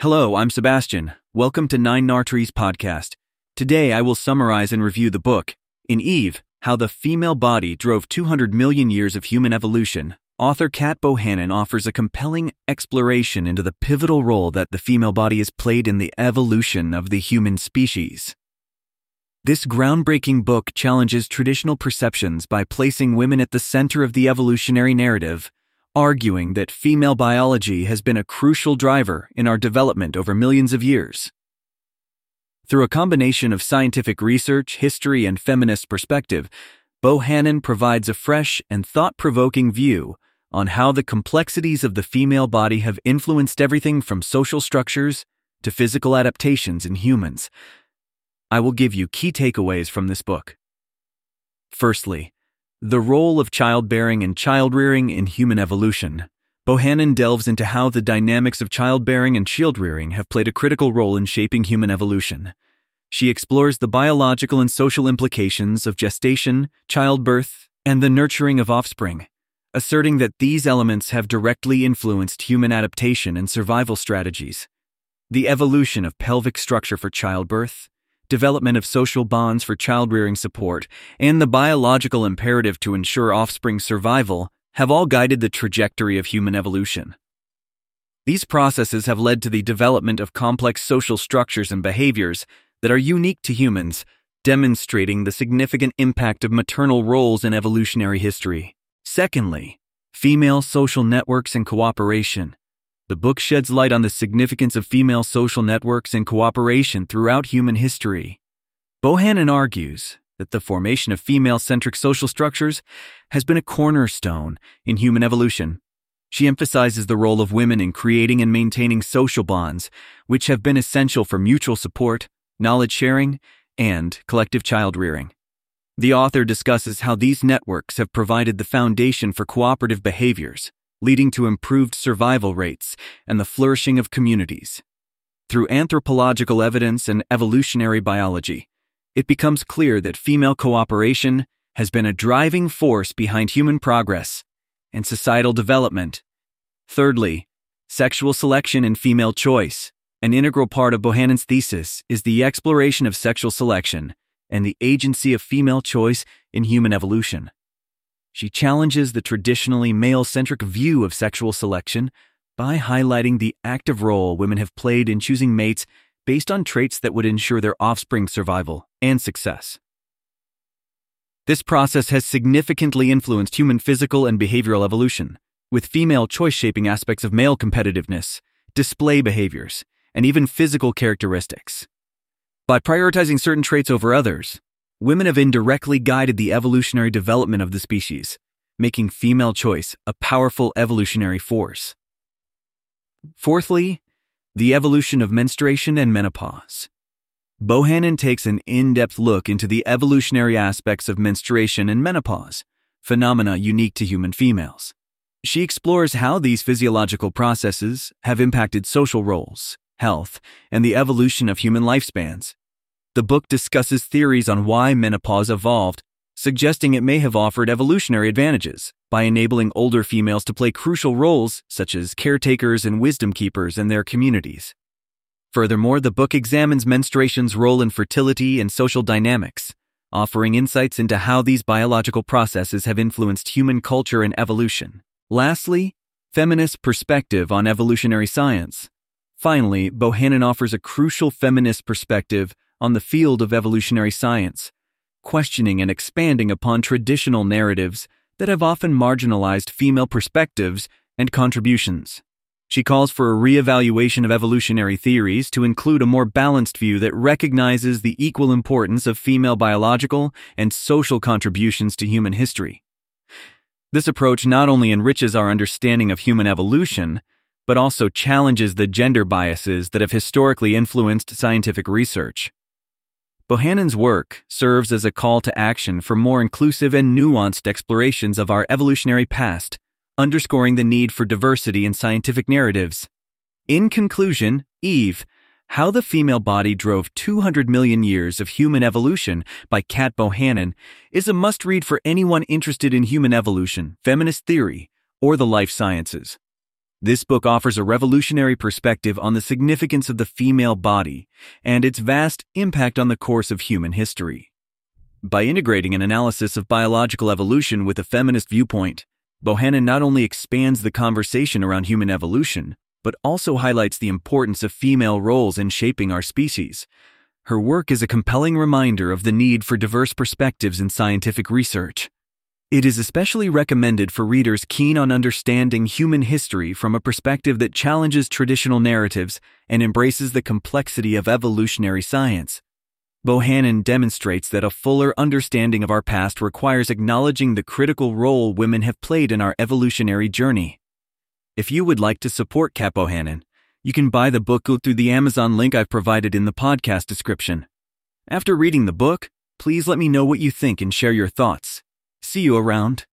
Hello, I'm Sebastian. Welcome to Nine Nartrees podcast. Today I will summarize and review the book, In Eve, How the Female Body Drove 200 Million Years of Human Evolution. Author Kat Bohannon offers a compelling exploration into the pivotal role that the female body has played in the evolution of the human species. This groundbreaking book challenges traditional perceptions by placing women at the center of the evolutionary narrative, arguing that female biology has been a crucial driver in our development over millions of years. Through a combination of scientific research, history, and feminist perspective, Bohannon provides a fresh and thought-provoking view on how the complexities of the female body have influenced everything from social structures to physical adaptations in humans. I will give you key takeaways from this book. Firstly, the role of childbearing and childrearing in human evolution. Bohannon delves into how the dynamics of childbearing and childrearing have played a critical role in shaping human evolution. She explores the biological and social implications of gestation, childbirth, and the nurturing of offspring, asserting that these elements have directly influenced human adaptation and survival strategies. The evolution of pelvic structure for childbirth, development of social bonds for child-rearing support, and the biological imperative to ensure offspring survival have all guided the trajectory of human evolution. These processes have led to the development of complex social structures and behaviors that are unique to humans, demonstrating the significant impact of maternal roles in evolutionary history. Secondly, female social networks and cooperation. The book sheds light on the significance of female social networks and cooperation throughout human history. Bohannon argues that the formation of female-centric social structures has been a cornerstone in human evolution. She emphasizes the role of women in creating and maintaining social bonds, which have been essential for mutual support, knowledge sharing, and collective child-rearing. The author discusses how these networks have provided the foundation for cooperative behaviors, leading to improved survival rates and the flourishing of communities. Through anthropological evidence and evolutionary biology, it becomes clear that female cooperation has been a driving force behind human progress and societal development. Thirdly, sexual selection and female choice. An integral part of Bohannon's thesis is the exploration of sexual selection and the agency of female choice in human evolution. She challenges the traditionally male-centric view of sexual selection by highlighting the active role women have played in choosing mates based on traits that would ensure their offspring's survival and success. This process has significantly influenced human physical and behavioral evolution, with female choice shaping aspects of male competitiveness, display behaviors, and even physical characteristics. By prioritizing certain traits over others, women have indirectly guided the evolutionary development of the species, making female choice a powerful evolutionary force. Fourthly, the evolution of menstruation and menopause. Bohannon takes an in-depth look into the evolutionary aspects of menstruation and menopause, phenomena unique to human females. She explores how these physiological processes have impacted social roles, health, and the evolution of human lifespans. The book discusses theories on why menopause evolved, suggesting it may have offered evolutionary advantages by enabling older females to play crucial roles such as caretakers and wisdom keepers in their communities. Furthermore, the book examines menstruation's role in fertility and social dynamics, offering insights into how these biological processes have influenced human culture and evolution. Lastly, feminist perspective on evolutionary science. Finally, Bohannon offers a crucial feminist perspective on the field of evolutionary science, questioning and expanding upon traditional narratives that have often marginalized female perspectives and contributions. She calls for a reevaluation of evolutionary theories to include a more balanced view that recognizes the equal importance of female biological and social contributions to human history. This approach not only enriches our understanding of human evolution, but also challenges the gender biases that have historically influenced scientific research. Bohannon's work serves as a call to action for more inclusive and nuanced explorations of our evolutionary past, underscoring the need for diversity in scientific narratives. In conclusion, Eve, How the Female Body Drove 200 Million Years of Human Evolution by Kat Bohannon is a must-read for anyone interested in human evolution, feminist theory, or the life sciences. This book offers a revolutionary perspective on the significance of the female body and its vast impact on the course of human history. By integrating an analysis of biological evolution with a feminist viewpoint, Bohannon not only expands the conversation around human evolution, but also highlights the importance of female roles in shaping our species. Her work is a compelling reminder of the need for diverse perspectives in scientific research. It is especially recommended for readers keen on understanding human history from a perspective that challenges traditional narratives and embraces the complexity of evolutionary science. Bohannon demonstrates that a fuller understanding of our past requires acknowledging the critical role women have played in our evolutionary journey. If you would like to support Kat Bohannon, you can buy the book through the Amazon link I've provided in the podcast description. After reading the book, please let me know what you think and share your thoughts. See you around.